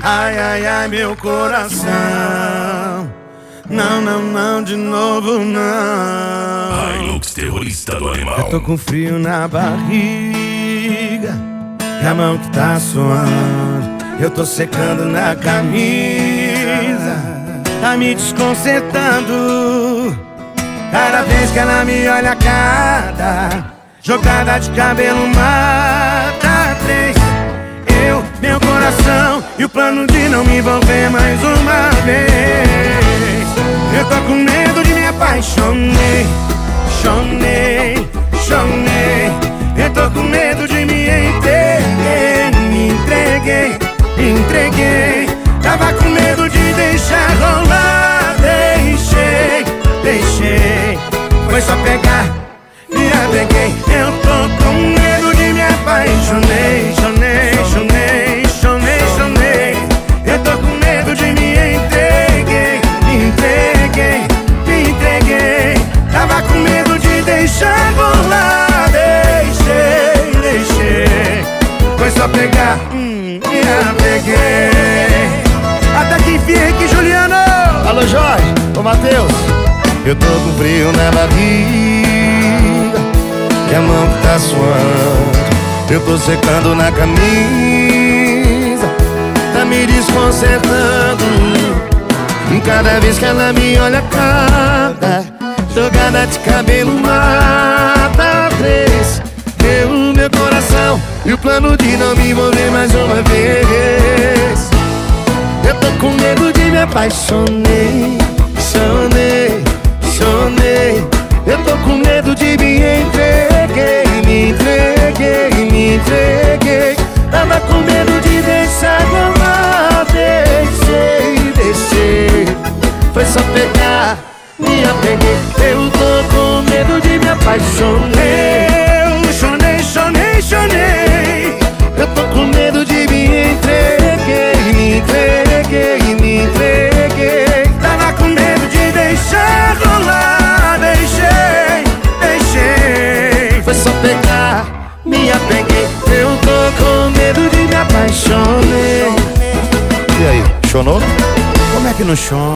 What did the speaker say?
Ai, ai, ai, meu coração. Não, não, não, de novo não. Hilux, terrorista do animal. Eu tô com frio na barriga e a mão que tá suando. Eu tô secando na camisa, tá me desconcertando. Cada vez que ela me olha, cada jogada de cabelo mata três. Eu, meu coração e o plano de não me envolver mais uma vez. Eu tô com medo de me apaixonei, chonei, chonei. Eu tô com medo de me entreguei, me entreguei, me entreguei. Tava com medo de deixar rolar, deixei, deixei. Foi só pegar, me apeguei. Eu tô com medo de me apaixonei, chonei, chonei, chonei, chonei. Eu tô com medo de me entreguei, me entreguei, me entreguei. Tava com medo de deixar rolar, deixei, deixei. Foi só pegar, me apeguei. Até que enfim, Henrique Juliano. Alô, Jorge, ô Matheus. Eu tô com frio na barriga e a mão que tá suando. Eu tô secando na camisa, tá me desconcertando. Cada vez que ela me olha, cada jogada de cabelo mata três. Meu coração e o plano de não me envolver mais uma vez. Eu tô com medo de me apaixonei, chonei, chonei. Eu tô com medo de me entreguei, me entreguei, me entreguei. Tava com medo de deixar rolar, deixei, deixei. Foi só pegar, me apeguei. Eu tô com medo de me apaixonei. Eu chonei, chonei, chonei. Eu tô com medo de me entreguei, me entreguei, me entreguei. Tava com medo de deixar rolar, deixei, deixei. Foi só pegar, me apeguei. Eu tô com medo de me apaixonei. E aí, chonou? Como é que não chora?